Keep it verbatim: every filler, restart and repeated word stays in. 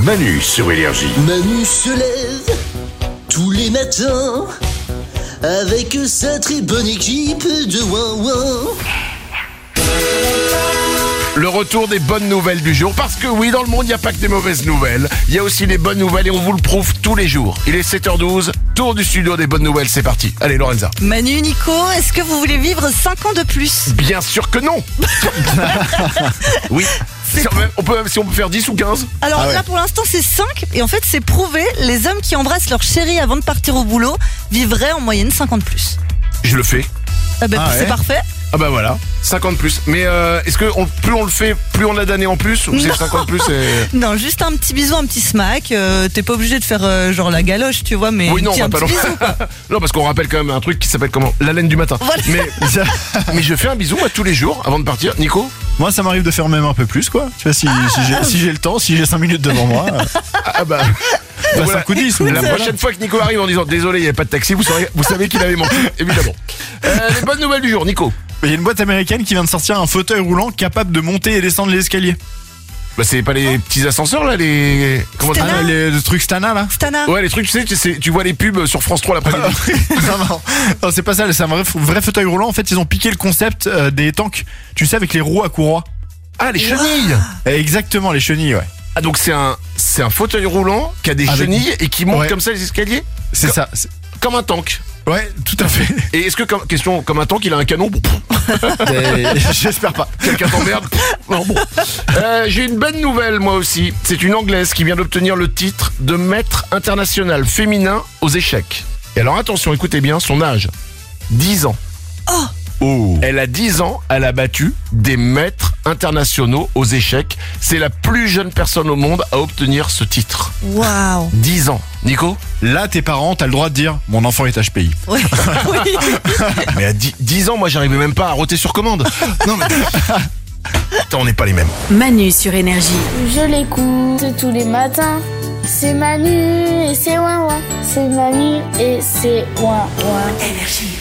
Manu sur Énergie. Manu se lève tous les matins avec sa très bonne équipe de Ouin-Ouin. Le retour des bonnes nouvelles du jour. Parce que oui, dans le monde, il n'y a pas que des mauvaises nouvelles. Il y a aussi les bonnes nouvelles et on vous le prouve tous les jours. Il est sept heures douze, tour du studio des bonnes nouvelles, c'est parti. Allez, Lorenza. Manu, Nico, est-ce que vous voulez vivre cinq ans de plus? Bien sûr que non. Oui. Si on, peut, on peut, si on peut faire dix ou quinze. Alors Ah ouais. là, pour l'instant, c'est cinq. Et en fait, c'est prouvé, les hommes qui embrassent leur chérie avant de partir au boulot vivraient en moyenne cinq ans de plus. Je le fais. Ah bah, Ah c'est ouais. parfait. Ah bah voilà, cinquante plus. Mais euh, est-ce que on, plus on le fait, plus on a d'années en plus? Ou c'est Non. cinquante plus et... Non, juste un petit bisou, un petit smack. euh, T'es pas obligé de faire euh, genre la galoche, tu vois, mais Oui, non, on tiens, va un pas petit non. bisou, quoi. Non, parce qu'on rappelle quand même un truc qui s'appelle comment? La laine du matin. Voilà. Mais, mais je fais un bisou moi tous les jours avant de partir. Nico? Moi, ça m'arrive de faire même un peu plus, quoi. Tu vois, si, si j'ai si j'ai le temps, si j'ai cinq minutes devant moi, euh, Ah bah. bah, Voilà. cinq ou dix. La mais- prochaine fois que Nico arrive en disant désolé, il n'y avait pas de taxi, vous savez, vous savez qu'il avait menti, évidemment. Euh, les bonnes nouvelles du jour, Nico. Il y a une boîte américaine qui vient de sortir un fauteuil roulant capable de monter et descendre les escaliers. Bah c'est pas les petits ascenseurs là, les comment ça Stana. Ah, les, le truc Stana, là. Stana. Ouais, les trucs, tu sais, tu, sais, tu vois les pubs sur France trois l'après-midi. non, non, non, c'est pas ça, c'est un vrai, vrai fauteuil roulant. En fait, ils ont piqué le concept euh, des tanks, tu sais, avec les roues à courroie. Ah, les chenilles. Exactement, les chenilles, ouais. Ah donc c'est un c'est un fauteuil roulant qui a des Avec- chenilles et qui monte Ouais. comme ça les escaliers, C'est ça. c'est- comme un tank. Ouais, tout à fait. Et est-ce que comme question comme un tank, il a un canon? Et- J'espère pas. Quelqu'un t'emmerde? Non, bon. Euh, j'ai une bonne nouvelle, moi aussi. C'est une Anglaise qui vient d'obtenir le titre de maître international féminin aux échecs. Et alors, attention, écoutez bien, son âge. dix ans. Oh. Elle a dix ans, elle a battu des maîtres internationaux aux échecs. C'est la plus jeune personne au monde à obtenir ce titre. Waouh. dix ans. Nico? Là, tes parents, t'as le droit de dire mon enfant est H P I. Ouais. Oui. Mais à dix, dix ans, moi, j'arrivais même pas à roter sur commande. Non, mais... Attends, on n'est pas les mêmes. Manu sur Énergie. Je l'écoute tous les matins. C'est Manu et c'est Ouin Ouin. C'est Manu et c'est Ouin Ouin. Énergie.